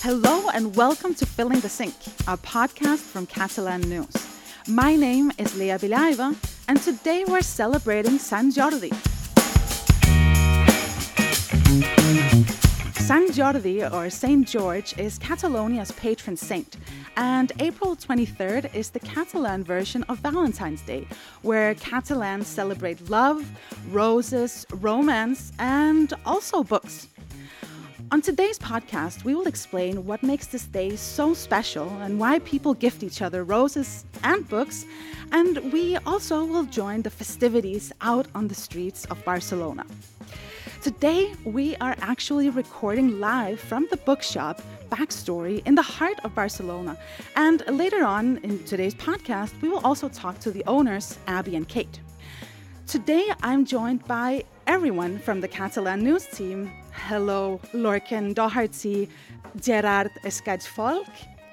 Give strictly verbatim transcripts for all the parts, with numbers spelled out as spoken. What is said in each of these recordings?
Hello and welcome to Filling the Sink, our podcast from Catalan News. My name is Lea Villaeva, and today we're celebrating Sant Jordi. Sant Jordi, or Saint George, is Catalonia's patron saint, and April twenty-third is the Catalan version of Valentine's Day, where Catalans celebrate love, roses, romance, and also books. On today's podcast, we will explain what makes this day so special and why people gift each other roses and books, and we also will join the festivities out on the streets of Barcelona. Today, we are actually recording live from the bookshop Backstory in the heart of Barcelona, and later on in today's podcast, we will also talk to the owners, Abby and Kate. Today, I'm joined by everyone from the Catalan News team. Hello, Lorcan Doherty, Gerard Escadfolk,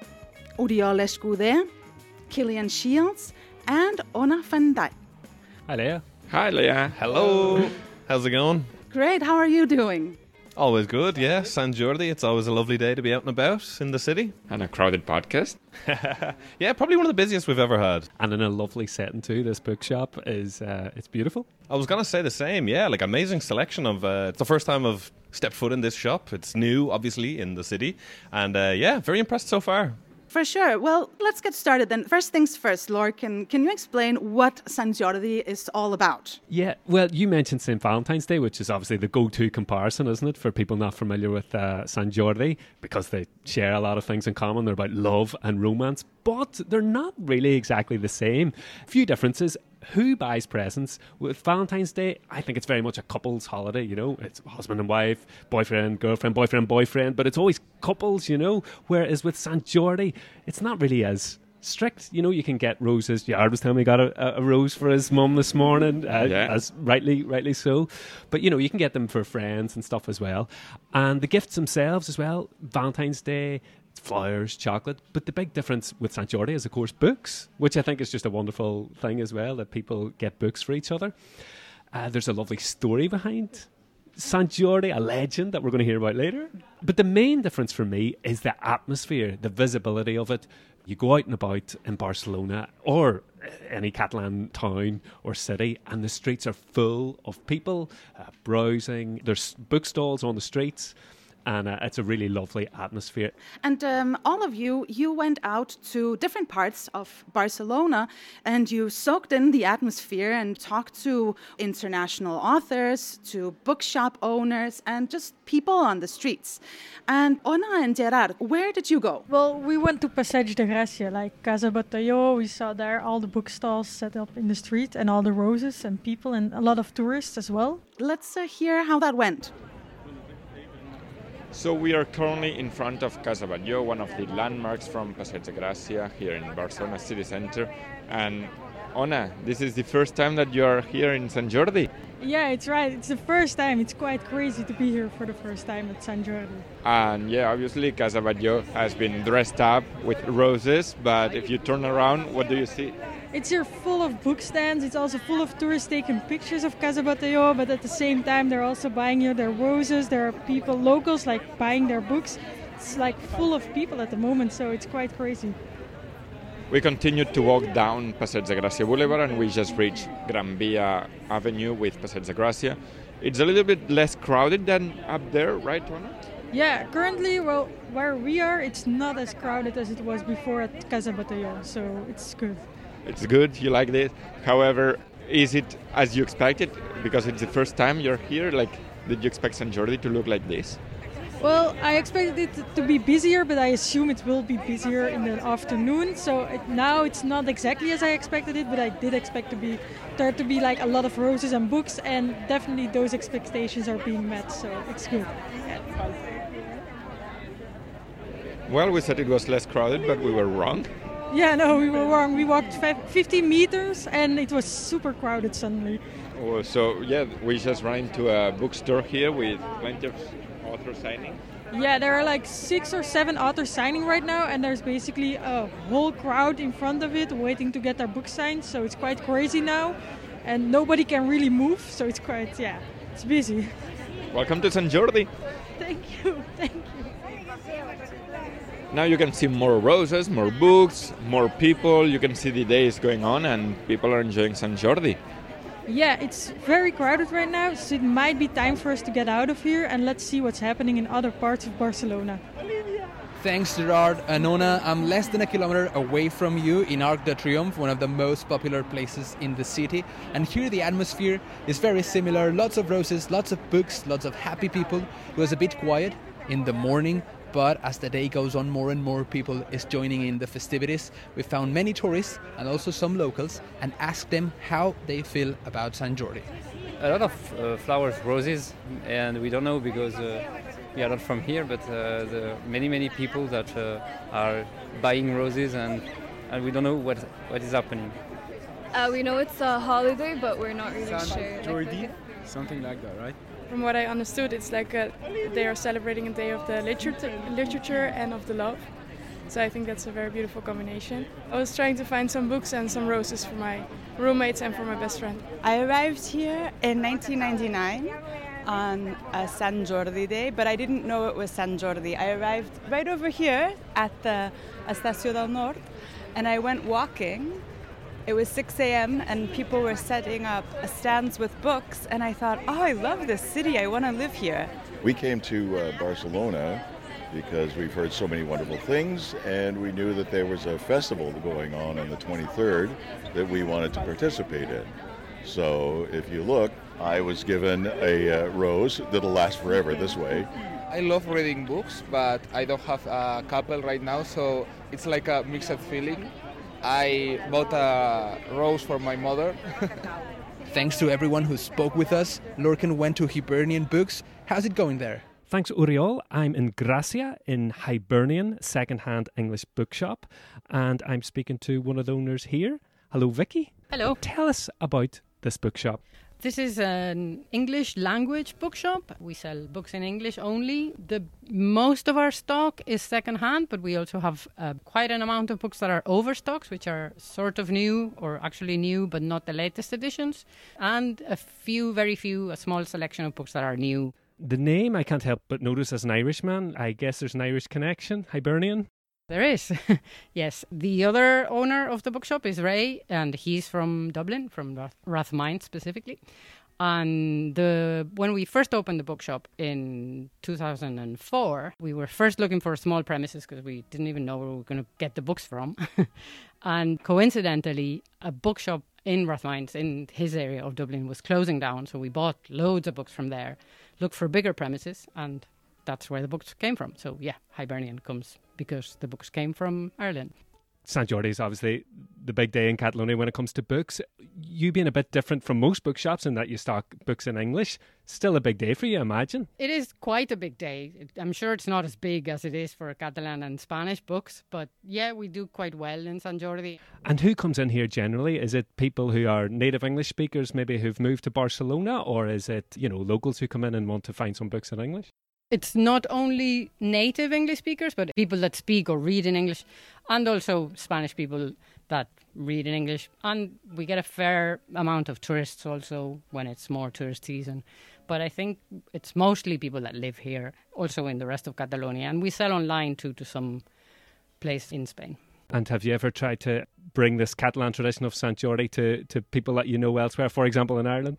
Oriol Escuder, Killian Shields, and Ona van Dijk. Hi, Leah. Hi, Leah. Hello. How's it going? Great, how are you doing? Always good, yeah. Sant Jordi, it's always a lovely day to be out and about in the city. And a crowded podcast. Yeah, probably one of the busiest we've ever had. And in a lovely setting too. This bookshop is, uh, it's beautiful. I was going to say the same, yeah, like amazing selection of, uh, it's the first time I've stepped foot in this shop. It's new, obviously, in the city. And uh, yeah, very impressed so far. For sure. Well, let's get started then. First things first, Lorcan, can you explain what Sant Jordi is all about? Yeah, well, you mentioned Saint Valentine's Day, which is obviously the go-to comparison, isn't it, for people not familiar with uh, Sant Jordi, because they share a lot of things in common. They're about love and romance, but they're not really exactly the same. A few differences. Who buys presents? With Valentine's Day, I think it's very much a couple's holiday, you know. It's husband and wife, boyfriend, girlfriend, boyfriend, boyfriend, but it's always couples, you know. Whereas with Sant Jordi, it's not really as strict. You know, you can get roses. Yard was telling me he got a, a rose for his mum this morning, uh, yeah. as rightly, rightly so. But, you know, you can get them for friends and stuff as well. And the gifts themselves as well, Valentine's Day, flowers, chocolate, but the big difference with Sant Jordi is, of course, books, which I think is just a wonderful thing as well, that people get books for each other. Uh, there's a lovely story behind Sant Jordi, a legend that we're going to hear about later. But the main difference for me is the atmosphere, the visibility of it. You go out and about in Barcelona or any Catalan town or city, and the streets are full of people uh, browsing. There's bookstalls on the streets. And uh, it's a really lovely atmosphere. And um, all of you, you went out to different parts of Barcelona and you soaked in the atmosphere and talked to international authors, to bookshop owners, and just people on the streets. And Ona and Gerard, where did you go? Well, we went to Passeig de Gràcia, like Casa Batalló. We saw there all the bookstalls set up in the street and all the roses and people and a lot of tourists as well. Let's uh, hear how that went. So we are currently in front of Casa Batlló, one of the landmarks from Passeig de Gràcia here in Barcelona city center. And Ona, this is the first time that you are here in Sant Jordi. Yeah, it's right. It's the first time. It's quite crazy to be here for the first time at Sant Jordi. And yeah, obviously Casa Batlló has been dressed up with roses, but if you turn around, what do you see? It's here full of book stands. It's also full of tourists taking pictures of Casa Batalló, but at the same time they're also buying here their roses. There are people, locals, like buying their books. It's like full of people at the moment, so it's quite crazy. We continued to walk down Passeig de Gràcia Boulevard and we just reached Gran Via Avenue with Passeig de Gràcia. It's a little bit less crowded than up there, right, Ona? Yeah, currently, well, where we are, it's not as crowded as it was before at Casa Batalló, so it's good. It's good, you like this. However, is it as you expected? Because it's the first time you're here, like, did you expect Sant Jordi to look like this? Well, I expected it to be busier, but I assume it will be busier in the afternoon. So it, now it's not exactly as I expected it, but I did expect to be there to be like a lot of roses and books, and definitely those expectations are being met, so it's good. Yeah. Well, we said it was less crowded, but we were wrong. Yeah, no, we were wrong. We walked fifty meters and it was super crowded suddenly. Oh, so, yeah, we just ran into a bookstore here with plenty of authors signing. Yeah, there are like six or seven authors signing right now, and there's basically a whole crowd in front of it waiting to get their book signed. So it's quite crazy now, and nobody can really move. So it's quite, yeah, it's busy. Welcome to Sant Jordi. Thank you, thank you. Now you can see more roses, more books, more people. You can see the days going on and people are enjoying Sant Jordi. Yeah, it's very crowded right now, so it might be time for us to get out of here and let's see what's happening in other parts of Barcelona. Thanks, Gerard. Anona, I'm less than a kilometer away from you in Arc de Triomphe, one of the most popular places in the city. And here the atmosphere is very similar. Lots of roses, lots of books, lots of happy people. It was a bit quiet in the morning, but as the day goes on, more and more people is joining in the festivities. We found many tourists and also some locals and asked them how they feel about Sant Jordi. A lot of uh, flowers, roses, and we don't know because uh, we are not from here, but uh, the many, many people that uh, are buying roses and, and we don't know what what is happening. Uh, we know it's a holiday, but we're not really Sant sure. Jordi, something like that, right? From what I understood, it's like a, they are celebrating a day of the literature, literature and of the love. So I think that's a very beautiful combination. I was trying to find some books and some roses for my roommates and for my best friend. I arrived here in nineteen ninety-nine on a Sant Jordi day, but I didn't know it was Sant Jordi. I arrived right over here at the Estació del Nord, and I went walking. It was six a.m. and people were setting up stands with books, and I thought, oh, I love this city, I want to live here. We came to uh, Barcelona because we've heard so many wonderful things, and we knew that there was a festival going on on the twenty-third that we wanted to participate in. So if you look, I was given a uh, rose that'll last forever this way. I love reading books, but I don't have a couple right now, so it's like a mixed feeling. I bought a rose for my mother. Thanks to everyone who spoke with us. Lorcan went to Hibernian Books. How's it going there? Thanks, Uriol. I'm in Gracia in Hibernian second-hand English bookshop, and I'm speaking to one of the owners here. Hello, Vicky. Hello. Tell us about this bookshop. This is an English language bookshop. We sell books in English only. The most of our stock is second-hand, but we also have uh, quite an amount of books that are overstocks, which are sort of new or actually new, but not the latest editions, and a few, very few, a small selection of books that are new. The name I can't help but notice as an Irishman. I guess there's an Irish connection. Hibernian. There is. Yes. The other owner of the bookshop is Ray, and he's from Dublin, from Rath- Rathmines specifically. And the when we first opened the bookshop in two thousand four, we were first looking for small premises because we didn't even know where we were going to get the books from. And coincidentally, a bookshop in Rathmines, in his area of Dublin, was closing down. So we bought loads of books from there, looked for bigger premises, and that's where the books came from. So yeah, Hibernian comes because the books came from Ireland. Sant Jordi is obviously the big day in Catalonia when it comes to books. You being a bit different from most bookshops in that you stock books in English, still a big day for you, I imagine. It is quite a big day. I'm sure it's not as big as it is for Catalan and Spanish books, but yeah, we do quite well in Sant Jordi. And who comes in here generally? Is it people who are native English speakers, maybe who've moved to Barcelona, or is it, you know, locals who come in and want to find some books in English? It's not only native English speakers, but people that speak or read in English, and also Spanish people that read in English. And we get a fair amount of tourists also when it's more tourist season. But I think it's mostly people that live here, also in the rest of Catalonia. And we sell online too to some place in Spain. And have you ever tried to bring this Catalan tradition of Sant Jordi to, to people that you know elsewhere, for example, in Ireland?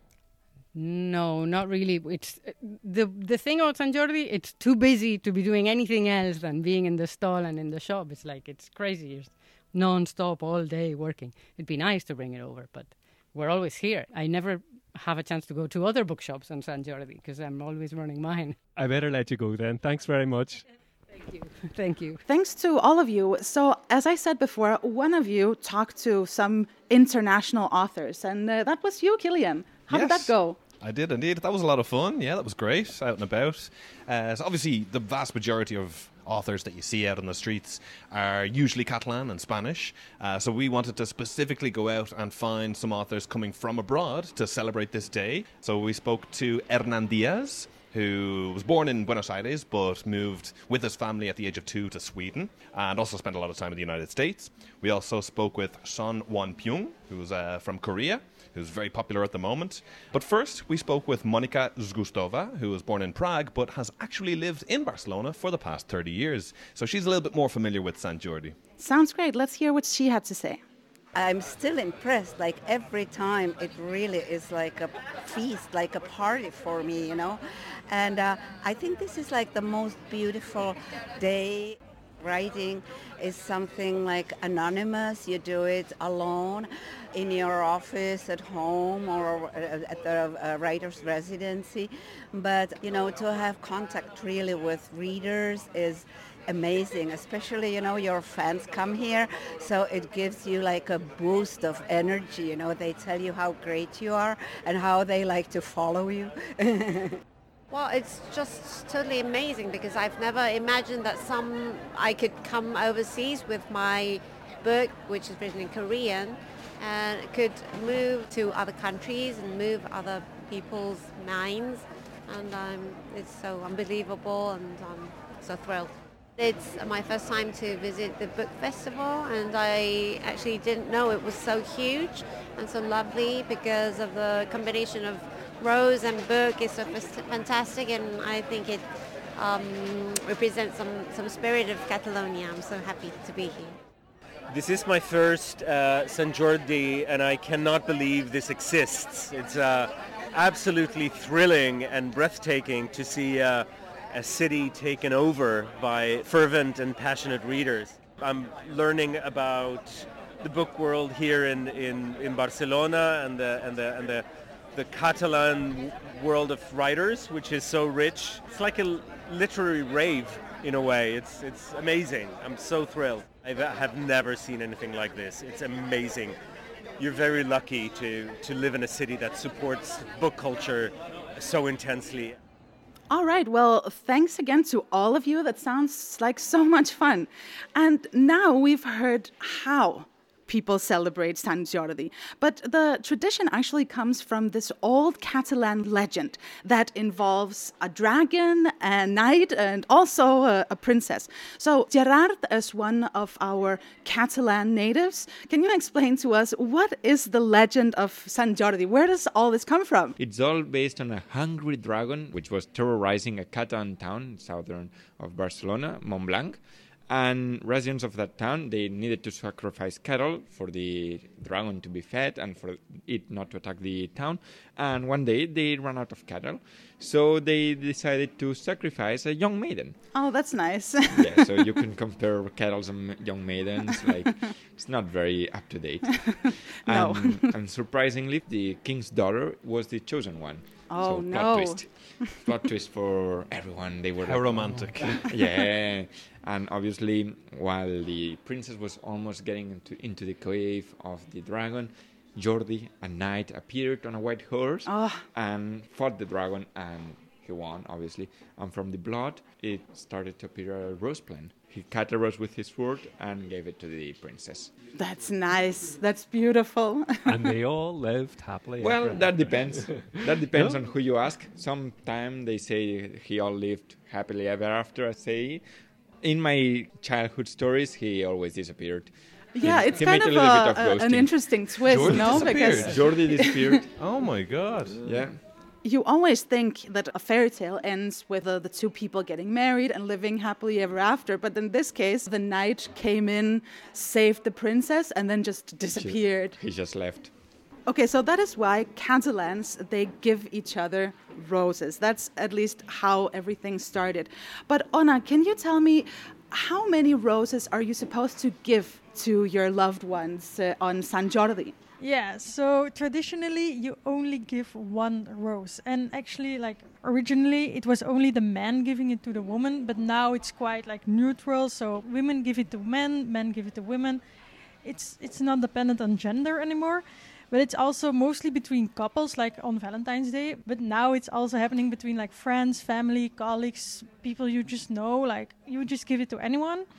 No, not really. It's the the thing about Sant Jordi, it's too busy to be doing anything else than being in the stall and in the shop. It's like, it's crazy. You're non-stop all day working. It'd be nice to bring it over, but we're always here. I never have a chance to go to other bookshops on Sant Jordi because I'm always running mine. I better let you go then. Thanks very much. Thank you. Thank you. Thanks to all of you. So, as I said before, one of you talked to some international authors, and uh, that was you, Killian. How Yes. did that go? I did indeed. That was a lot of fun. Yeah, that was great. Out and about. Uh, so obviously, the vast majority of authors that you see out on the streets are usually Catalan and Spanish. Uh, so we wanted to specifically go out and find some authors coming from abroad to celebrate this day. So we spoke to Hernan Diaz, who was born in Buenos Aires but moved with his family at the age of two to Sweden and also spent a lot of time in the United States. We also spoke with Son Won-pyung, who's uh, from Korea, who's very popular at the moment. But first, we spoke with Monika Zgustova, who was born in Prague but has actually lived in Barcelona for the past thirty years. So she's a little bit more familiar with Sant Jordi. Sounds great. Let's hear what she had to say. I'm still impressed. Like every time, it really is like a feast, like a party for me, you know. And uh, I think this is like the most beautiful day. Writing is something like anonymous. You do it alone in your office, at home, or at the uh, writer's residency. But, you know, to have contact really with readers is amazing, especially, you know, your fans come here, so it gives you like a boost of energy. You know, they tell you how great you are and how they like to follow you. Well, it's just totally amazing because I've never imagined that some I could come overseas with my book, which is written in Korean, and could move to other countries and move other people's minds, and um, it's so unbelievable, and I'm so thrilled. It's my first time to visit the book festival, and I actually didn't know it was so huge and so lovely because of the combination of rose and book is so fantastic, and I think it um, represents some, some spirit of Catalonia. I'm so happy to be here. This is my first uh, Sant Jordi, and I cannot believe this exists. It's uh, absolutely thrilling and breathtaking to see uh, a city taken over by fervent and passionate readers. I'm learning about the book world here in, in, in Barcelona and the and the and the the Catalan world of writers, which is so rich. It's like a literary rave in a way. It's it's amazing. I'm so thrilled. I have never seen anything like this. It's amazing. You're very lucky to, to live in a city that supports book culture so intensely. All right, well, thanks again to all of you. That sounds like so much fun. And now we've heard how people celebrate Sant Jordi. But the tradition actually comes from this old Catalan legend that involves a dragon, a knight, and also a, a princess. So Gerard is one of our Catalan natives. Can you explain to us what is the legend of Sant Jordi? Where does all this come from? It's all based on a hungry dragon which was terrorizing a Catalan town southern of Barcelona, Montblanc. And residents of that town, they needed to sacrifice cattle for the dragon to be fed and for it not to attack the town. And one day they ran out of cattle, so they decided to sacrifice a young maiden. Oh, that's nice. Yeah, so you can compare cattle and young maidens. Like, it's not very up to date. No. And, and surprisingly, the king's daughter was the chosen one. Oh, so, no. Plot twist. Plot twist for everyone. They were How like, romantic. oh. Yeah. And obviously, while the princess was almost getting into, into the cave of the dragon, Jordi, a knight, appeared on a white horse oh. and fought the dragon, and he won, obviously. And from the blood, it started to appear a rose plant. He cut a rose with his sword and gave it to the princess. That's nice. That's beautiful. And they all lived happily Well, ever. that depends. That depends No? on who you ask. Sometimes they say he all lived happily ever after, I say. In my childhood stories, he always disappeared. Yeah, He- it's he kind made of a little bit a, of a, an roasting. interesting twist, Jordi no? disappeared. Because Jordi disappeared. Oh my god. Yeah. you always think that a fairy tale ends with uh, the two people getting married and living happily ever after. But in this case, the knight came in, saved the princess, and then just disappeared. He just left. Okay, so that is why Catalans, they give each other roses. That's at least how everything started. But Ona, can you tell me, how many roses are you supposed to give to your loved ones uh, on Sant Jordi? Yeah, so traditionally you only give one rose. And actually, like, originally it was only the man giving it to the woman, but now it's quite like neutral. So women give it to men, men give it to women. It's it's not dependent on gender anymore. But it's also mostly between couples, like on Valentine's Day. But now it's also happening between like friends, family, colleagues, people you just know. Like, you just give it to anyone.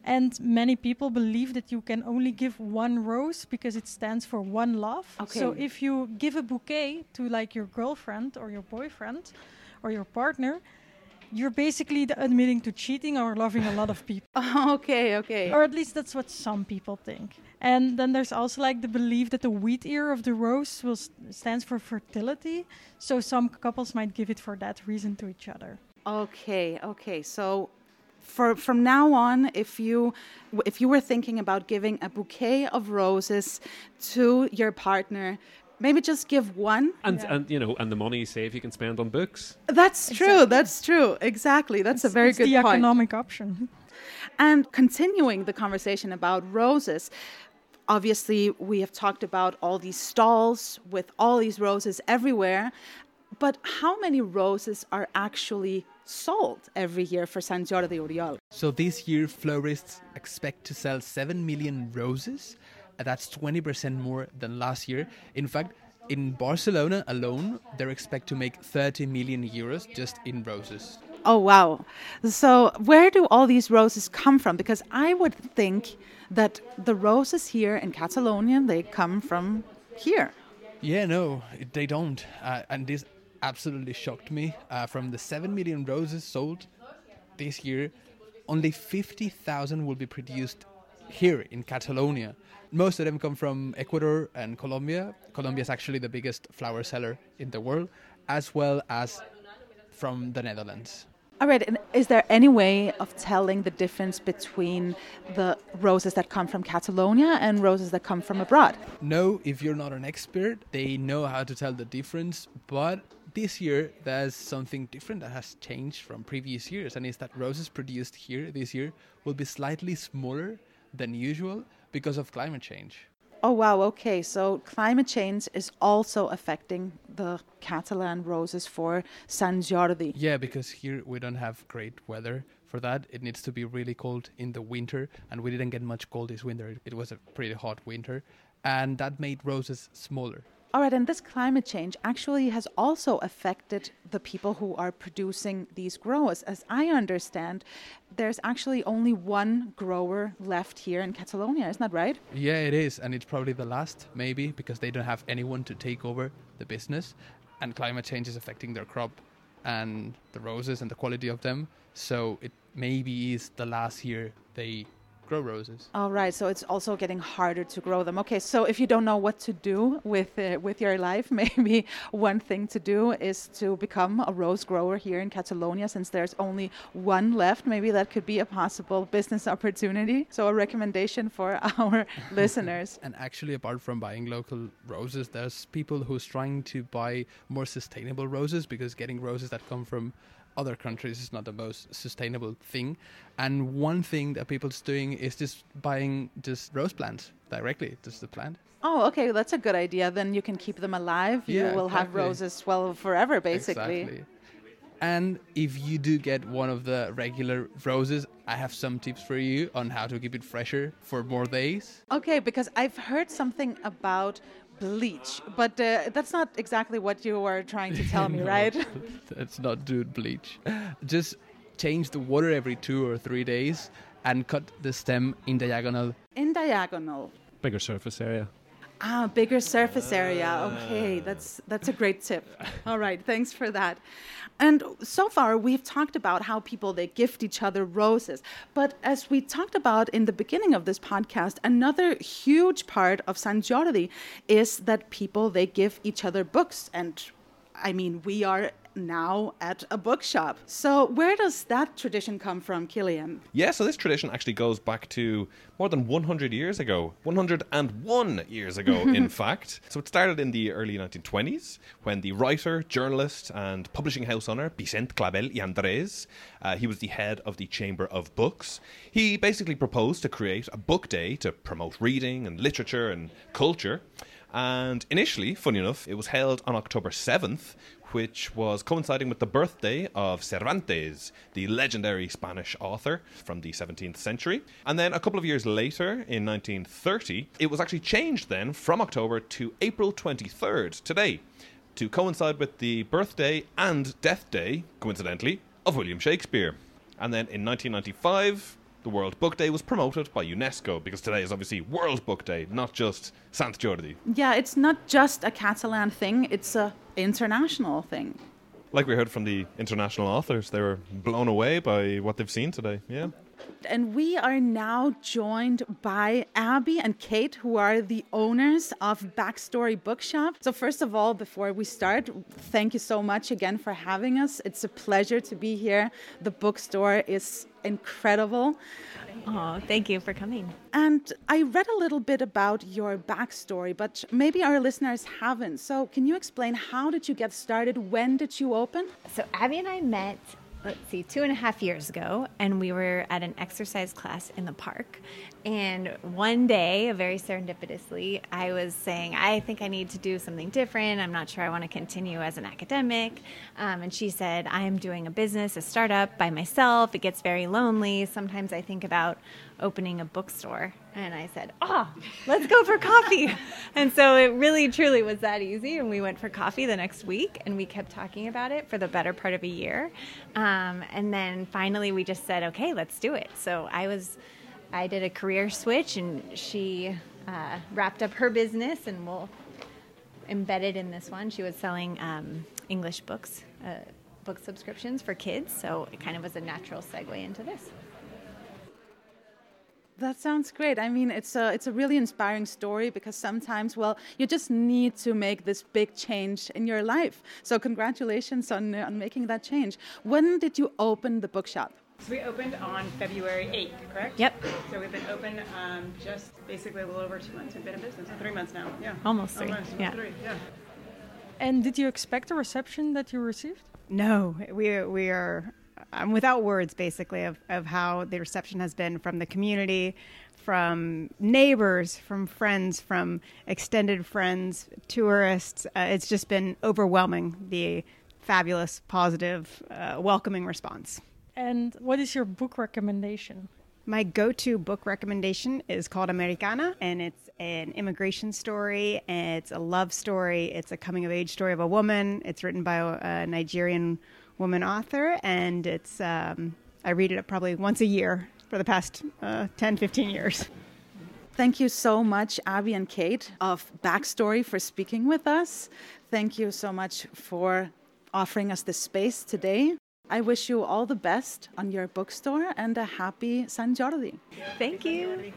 And many people believe that you can only give one rose because it stands for one love. Okay. So if you give a bouquet to like your girlfriend or your boyfriend or your partner, you're basically the admitting to cheating or loving a lot of people. Okay, okay. Or at least that's what some people think. And then there's also like the belief that the wheat ear of the rose will st- stands for fertility. So some couples might give it for that reason to each other. Okay, okay. So for from now on, if you if you were thinking about giving a bouquet of roses to your partner, maybe just give one. And, Yeah. and you know, and the money save you can spend on books. That's true. That's true. Exactly. That's It's- a very it's good the point. economic option. And continuing the conversation about roses, obviously we have talked about all these stalls with all these roses everywhere. But how many roses are actually sold every year for Sant Jordi Oriol? So this year, florists expect to sell seven million roses. Uh, That's twenty percent more than last year. In fact, in Barcelona alone, they expect to make thirty million euros just in roses. Oh, wow. So where do all these roses come from? Because I would think that the roses here in Catalonia, they come from here. Yeah, no, it- they don't. Uh, and this absolutely shocked me. Uh, from the seven million roses sold this year, only fifty thousand will be produced here in Catalonia. Most of them come from Ecuador and Colombia. Colombia is actually the biggest flower seller in the world, as well as from the Netherlands. All right. And is there any way of telling the difference between the roses that come from Catalonia and roses that come from abroad? No, if you're not an expert, they know how to tell the difference. But this year, there's something different that has changed from previous years, and it's that roses produced here this year will be slightly smaller than usual because of climate change. Oh, wow. Okay. So climate change is also affecting the Catalan roses for Sant Jordi. Yeah, because here we don't have great weather for that. It needs to be really cold in the winter, and we didn't get much cold this winter. It was a pretty hot winter, and that made roses smaller. All right, and this climate change actually has also affected the people who are producing these growers. As I understand, there's actually only one grower left here in Catalonia, isn't that right? Yeah, it is, and it's probably the last, maybe, because they don't have anyone to take over the business, and climate change is affecting their crop and the roses and the quality of them. So it maybe is the last year they grow roses. All right, so it's also getting harder to grow them. Okay, so if you don't know what to do with uh, with your life, maybe one thing to do is to become a rose grower here in Catalonia, since there's only one left. Maybe that could be a possible business opportunity. So a recommendation for our listeners. And actually, apart from buying local roses, there's people who's trying to buy more sustainable roses, because getting roses that come from other countries is not the most sustainable thing. And one thing that people's doing is just buying just rose plants directly, just the plant. Oh, okay, that's a good idea. Then you can keep them alive. You Yeah, will have exactly. roses, well, forever, basically. Exactly. And if you do get one of the regular roses, I have some tips for you on how to keep it fresher for more days. Okay, because I've heard something about bleach, but uh, that's not exactly what you were trying to tell me, No, right? That's not doing bleach. Just change the water every two or three days and cut the stem in diagonal. In diagonal. Bigger surface area. Ah, bigger surface area. Okay, that's that's a great tip. All right, thanks for that. And so far, we've talked about how people, they gift each other roses. But as we talked about in the beginning of this podcast, another huge part of Sant Jordi is that people, they give each other books. And I mean, we are now at a bookshop. So where does that tradition come from, Killian? Yeah, so this tradition actually goes back to more than one hundred years ago. one hundred one years ago, in fact. So it started in the early nineteen twenties when the writer, journalist and publishing house owner Vicent Clavel y Andrés, uh, he was the head of the Chamber of Books. He basically proposed to create a book day to promote reading and literature and culture. And initially, funny enough, it was held on October seventh, which was coinciding with the birthday of Cervantes, the legendary Spanish author from the seventeenth century. And then a couple of years later, in nineteen thirty, it was actually changed then from October to April twenty-third, today, to coincide with the birthday and death day, coincidentally, of William Shakespeare. And then in nineteen ninety-five, the World Book Day was promoted by UNESCO, because today is obviously World Book Day, not just Sant Jordi. Yeah, it's not just a Catalan thing, it's a international thing. Like we heard from the international authors, they were blown away by what they've seen today, yeah. And we are now joined by Abby and Kate, who are the owners of Backstory Bookshop. So first of all, before we start, thank you so much again for having us. It's a pleasure to be here. The bookstore is incredible. Oh, thank you for coming. And I read a little bit about your backstory, but maybe our listeners haven't. So can you explain, how did you get started? When did you open? So Abby and I met, let's see, two and a half years ago, and we were at an exercise class in the park. And one day, very serendipitously, I was saying, I think I need to do something different. I'm not sure I want to continue as an academic. Um, and she said, I am doing a business, a startup by myself. It gets very lonely. Sometimes I think about opening a bookstore. And I said, oh, let's go for coffee. And so it really, truly was that easy. And we went for coffee the next week, and we kept talking about it for the better part of a year. Um, and then finally we just said, okay, let's do it. So I was... I did a career switch, and she uh, wrapped up her business, and we'll embed it in this one. She was selling um, English books, uh, book subscriptions for kids, so it kind of was a natural segue into this. That sounds great. I mean, it's a it's a really inspiring story, because sometimes, well, you just need to make this big change in your life. So congratulations on uh, on making that change. When did you open the bookshop? So we opened on February eighth, correct? Yep. So we've been open um, just basically a little over two months. We've been in business, so three months now. Yeah. Almost three. Almost yeah. three. Yeah. And did you expect the reception that you received? No, we we are. I'm without words, basically, of, of how the reception has been from the community, from neighbors, from friends, from extended friends, tourists. Uh, it's just been overwhelming, the fabulous, positive, uh, welcoming response. And what is your book recommendation? My go-to book recommendation is called Americana, and it's an immigration story, it's a love story, it's a coming-of-age story of a woman. It's written by a Nigerian woman author, and it's um, I read it probably once a year for the past uh, ten, fifteen years. Thank you so much, Abby and Kate of Backstory, for speaking with us. Thank you so much for offering us this space today. I wish you all the best on your bookstore, and a happy Sant Jordi. Thank you.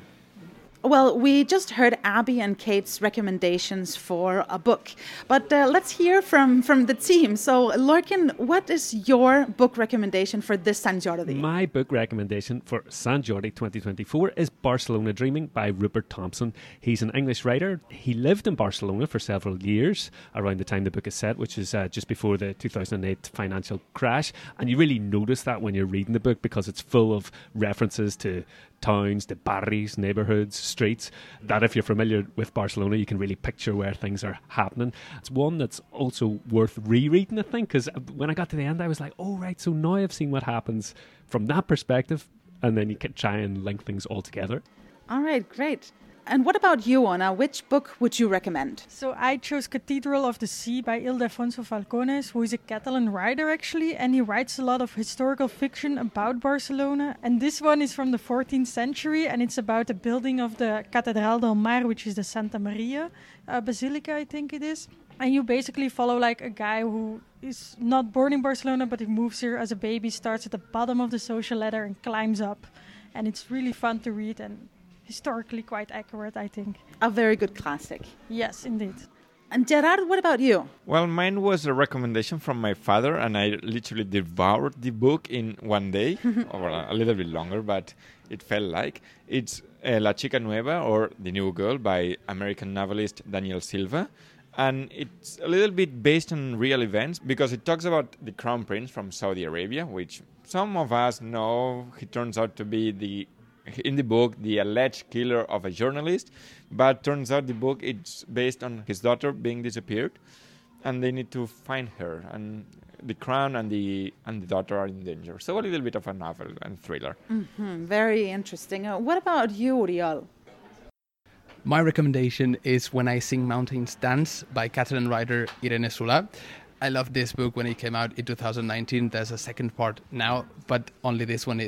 Well, we just heard Abby and Kate's recommendations for a book, but uh, let's hear from, from the team. So, Lorcan, what is your book recommendation for this Sant Jordi? My book recommendation for Sant Jordi twenty twenty-four is Barcelona Dreaming by Rupert Thompson. He's an English writer. He lived in Barcelona for several years around the time the book is set, which is uh, just before the two thousand eight financial crash. And you really notice that when you're reading the book, because it's full of references to towns, the barrios, neighbourhoods, streets, that if you're familiar with Barcelona, you can really picture where things are happening. It's one that's also worth rereading, I think, because when I got to the end, I was like, oh, right, so now I've seen what happens from that perspective, and then you can try and link things all together. All right, great. And what about you, Ona? Which book would you recommend? So I chose Cathedral of the Sea by Ildefonso Falcones, who is a Catalan writer actually, and he writes a lot of historical fiction about Barcelona. And this one is from the fourteenth century, and it's about the building of the Catedral del Mar, which is the Santa Maria uh, Basilica, I think it is. And you basically follow like a guy who is not born in Barcelona, but he moves here as a baby, starts at the bottom of the social ladder and climbs up. And it's really fun to read and historically quite accurate, I think. A very good classic. Yes, indeed. And Gerard, what about you? Well, mine was a recommendation from my father, and I literally devoured the book in one day, or a little bit longer, but it felt like. It's uh, La Chica Nueva, or The New Girl, by American novelist Daniel Silva. And it's a little bit based on real events, because it talks about the crown prince from Saudi Arabia, which some of us know he turns out to be the in the book, the alleged killer of a journalist, but turns out the book it's based on his daughter being disappeared, and they need to find her, and the crown and the and the daughter are in danger. So a little bit of a novel and thriller. Mm-hmm. Very interesting. Uh, what about you, Uriel? My recommendation is When I Sing Mountains Dance by Catalan writer Irene Solà. I loved this book when it came out in two thousand nineteen. There's a second part now, but only this one is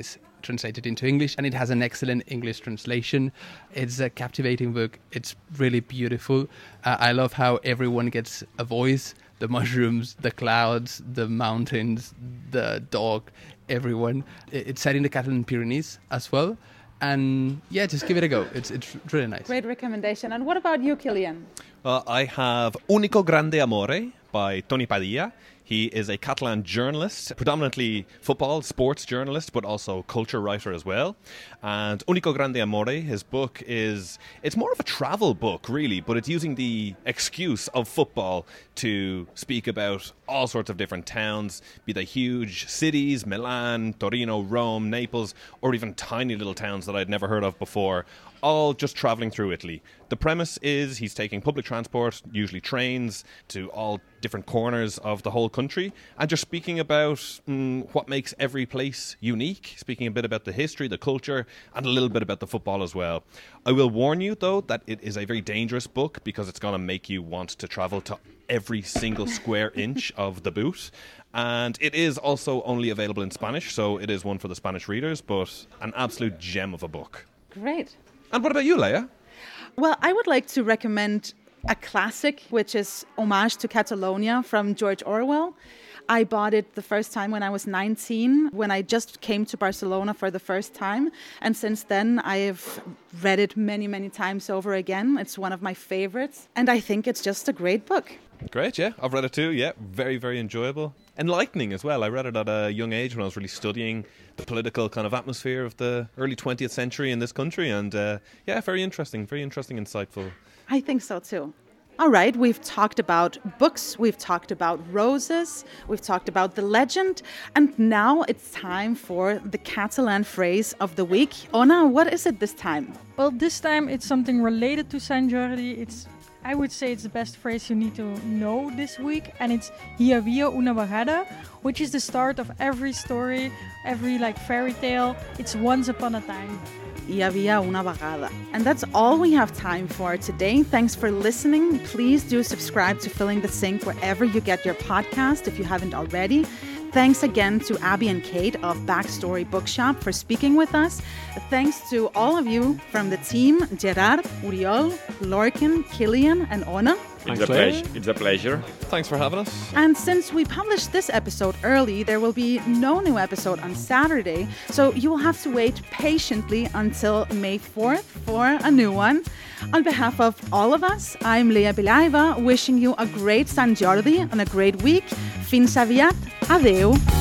translated into English, and it has an excellent English translation. It's a captivating book. It's really beautiful. Uh, I love how everyone gets a voice. The mushrooms, the clouds, the mountains, the dog, everyone. It's set in the Catalan Pyrenees as well. And yeah, just give it a go. It's it's really nice. Great recommendation. And what about you, Killian? Uh, I have Único Grande Amore by Toni Padilla. He is a Catalan journalist, predominantly football, sports journalist, but also culture writer as well. And Único Grande Amore, his book is, it's more of a travel book, really, but it's using the excuse of football to speak about all sorts of different towns, be they huge cities, Milan, Torino, Rome, Naples, or even tiny little towns that I'd never heard of before, all just travelling through Italy. The premise is he's taking public transport, usually trains, to all different corners of the whole country, and just speaking about mm, what makes every place unique, speaking a bit about the history, the culture, and a little bit about the football as well. I will warn you, though, that it is a very dangerous book because it's going to make you want to travel to every single square inch of the boot. And it is also only available in Spanish, so it is one for the Spanish readers, but an absolute gem of a book. Great. And what about you, Leia? Well, I would like to recommend a classic, which is Homage to Catalonia from George Orwell. I bought it the first time when I was nineteen, when I just came to Barcelona for the first time. And since then, I have read it many, many times over again. It's one of my favorites. And I think it's just a great book. Great, yeah. I've read it too, yeah. Very, very enjoyable. Enlightening as well. I read it at a young age when I was really studying the political kind of atmosphere of the early twentieth century in this country. And uh, yeah, very interesting, very interesting, insightful. I think so too. All right, we've talked about books, we've talked about roses, we've talked about the legend, and now it's time for the Catalan phrase of the week. Ona, what is it this time? Well, this time it's something related to Sant Jordi. It's, I would say it's the best phrase you need to know this week, and it's Hi havia una vegada, which is the start of every story, every like fairy tale. It's once upon a time. Hi havia una vegada. And that's all we have time for today. Thanks for listening. Please do subscribe to Filling the Sink wherever you get your podcast if you haven't already. Thanks again to Abby and Kate of Backstory Bookshop for speaking with us. Thanks to all of you from the team, Gerard, Uriol, Lorcan, Killian, and Ona. It's a pleasure. It's a pleasure. Thanks for having us. And since we published this episode early, there will be no new episode on Saturday. So you will have to wait patiently until May fourth for a new one. On behalf of all of us, I'm Leia Belaiva, wishing you a great Sant Jordi and a great week. Fins aviat. Adeu.